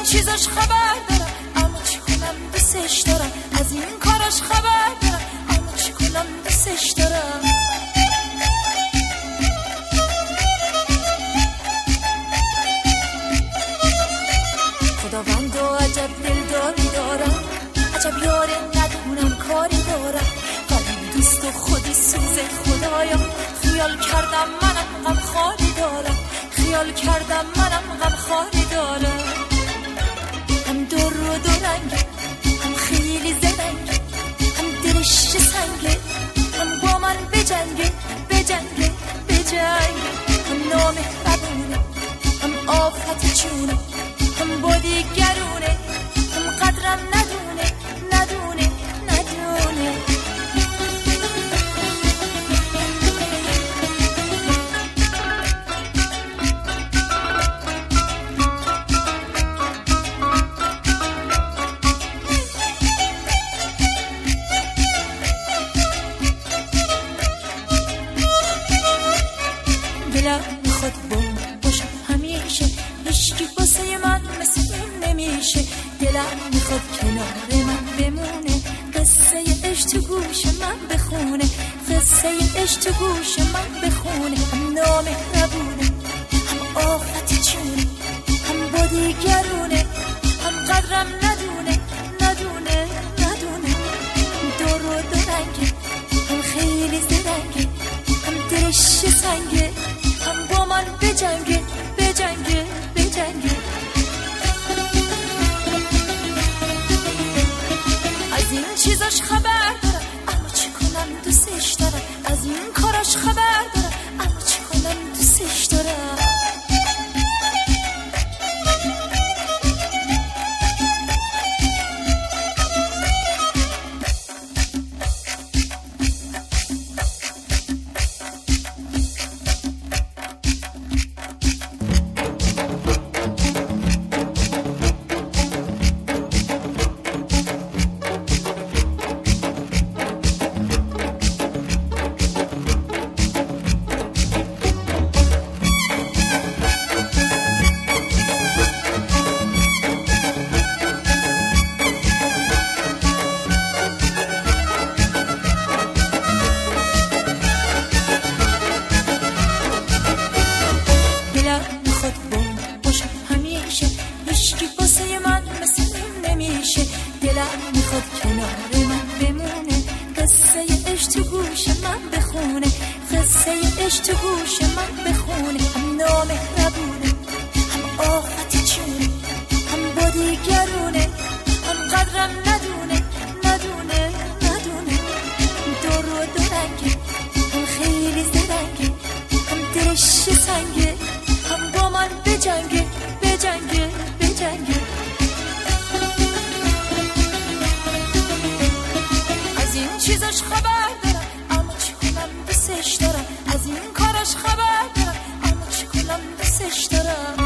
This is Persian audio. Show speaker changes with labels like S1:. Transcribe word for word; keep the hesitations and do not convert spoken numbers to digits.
S1: چیزاش خبر دارم اما چی کنم دوستش دارم، از این کاراش خبر دارم اما چی کنم دوستش دارم. خداوند و عجب دلداری دارم، عجب یاره ندونم کاری دارم، قلب دوست و خودی سوز خدایا، خیال کردم منم غم خاری دارم، خیال کردم منم غم خاری دارم. هم دور و دو رنگه، هم خیلی زرنگه، هم دلش سنگه، هم با من بجنگه بجنگه بجنگه. هم نامهربونه، هم آفت چونه، هم با دیگرونه، هم قدرم ندونه ندونه ندونه. دلم میخواد با باشم همیشه، هیچکی واسه من مثل این نمیشه. دلم میخواد کنار من بمونه، قصه عشق تو گوش من بخونه، قصه عشق تو گوش من بخونه. هم نامهربونه، هم آفت چونه، هم با دیگرونه، هم قدرم ندونه ندونه ندونه. دور و دو رنگه، هم خیلی زرنگه، هم دلش سنگه، هم با من بجنگه بجنگه بجنگه. از این چیزاش خبر دارم اما چی کنم دوستش دارم، از این کاراش خبر دارم اما چی کنم دوستش دارم. دلم میخواد کنار من بمونه، قصه عشق تو گوش من بخونه، قصه عشق تو گوش من بخونه. هم نامهربونه، هم آفت چونه، هم با دیگرونه، هم قدرم ندونه ندونه ندونه. دور و دو رنگه، هم خیلی زرنگه، هم دلش سنگه، هم با من بجنگه بجنگه بجنگه. چیزاش خبر دارم اما چی کنم دوستش دارم، از این کاراش خبر دارم اما چی کنم دوستش دارم.